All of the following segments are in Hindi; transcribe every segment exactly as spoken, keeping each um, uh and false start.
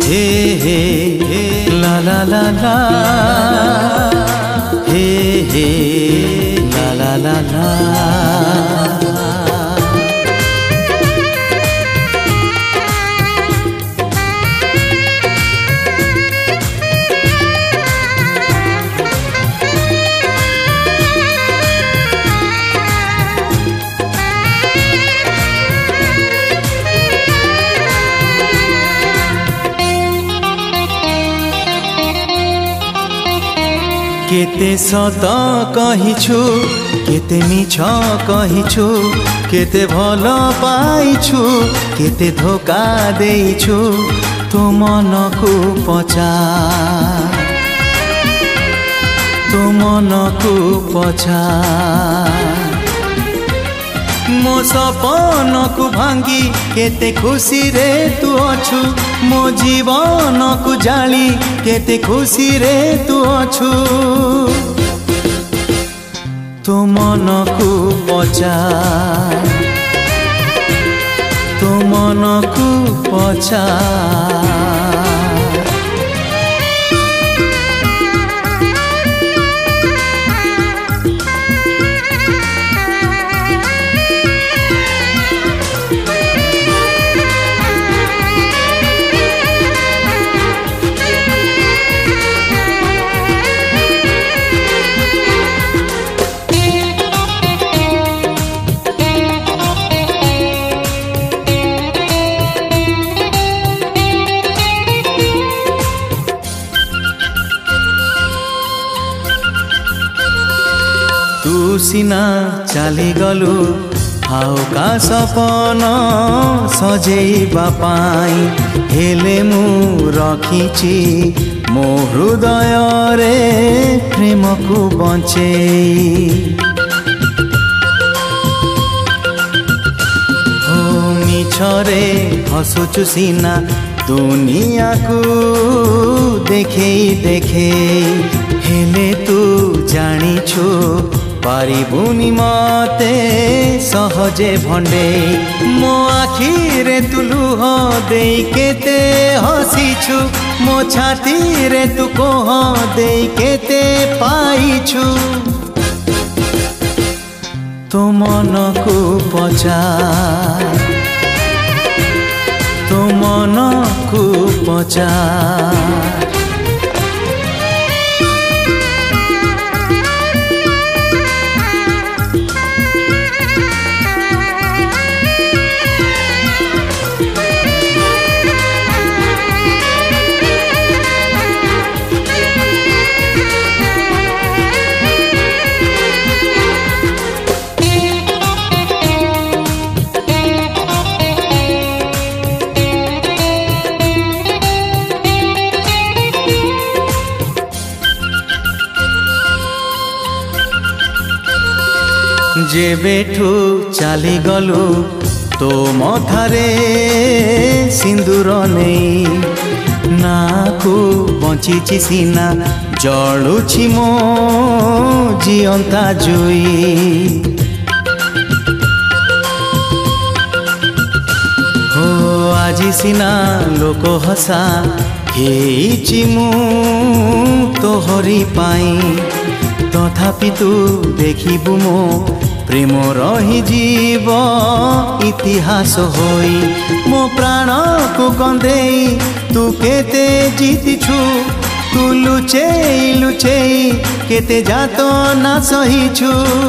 हे हे ला ला ला ला, हे हे ला ला ला ला। केते सत कहिछु केते मिछ कहिछु, केते भल पाइछु केते धोखा देइछु, तो मन को पचार तो मन को पचार। मो सपन को भांगी केते खुशी रे तू अछु, मो जीवन को जाली केते खुशी रे तू अछु, तो मन को पचार तो मन को पचार। तू सिना चली गलु आउ का सपन सजेइबा पाई, हेले मु रखिछि मो हृदय रे प्रेम को बंचेई। हो मिछरे हसुचु सिना दुनिया को देखेई देखेई, हेले तू जानिछु पारिबुनी मते सहजे भंडे। मो आखिरे तू लुह देई केते हसीछु, मो छाती रे तू कोह देई केते पाइछु, तो मन को पचार तो मन को पचार। जे बेठू चली गलु तो मथारे सिंदूर नहीं, ना को बंची सीना जलुछि मो जियंता जुई। हो आजी सीना लोक हसा हेइछि मु तोहरी पाई, तथापि तू देखिबु मो प्रेम रही जीव इतिहास होई। मो प्राण को कंदेई तू केते जीतिछु, तू लुचेई लुचेई केते जात ना सहिछु,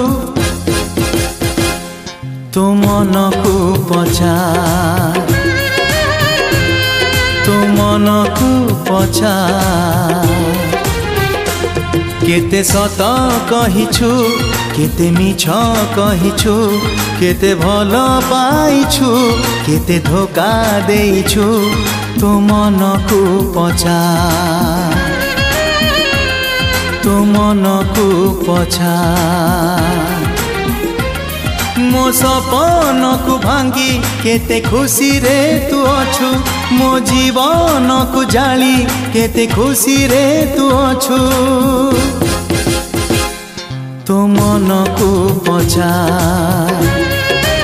तो मन को पचार तो मन को पचार। केते सत कहिछु केते मिछ कहिछु, केते भल पाइछु केते धोखा देइछु, तो मन को पचार तो मन को पचार। मो सपन को भांगी केते खुशी रे तू अछु, मो जीवन को जाली केते खुशी रे तू अछु, तो मन को पचार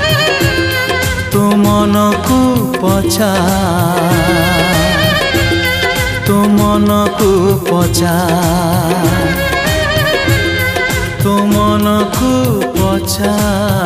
तो मन को पचार। तो मन को पचार तो मन को पचार।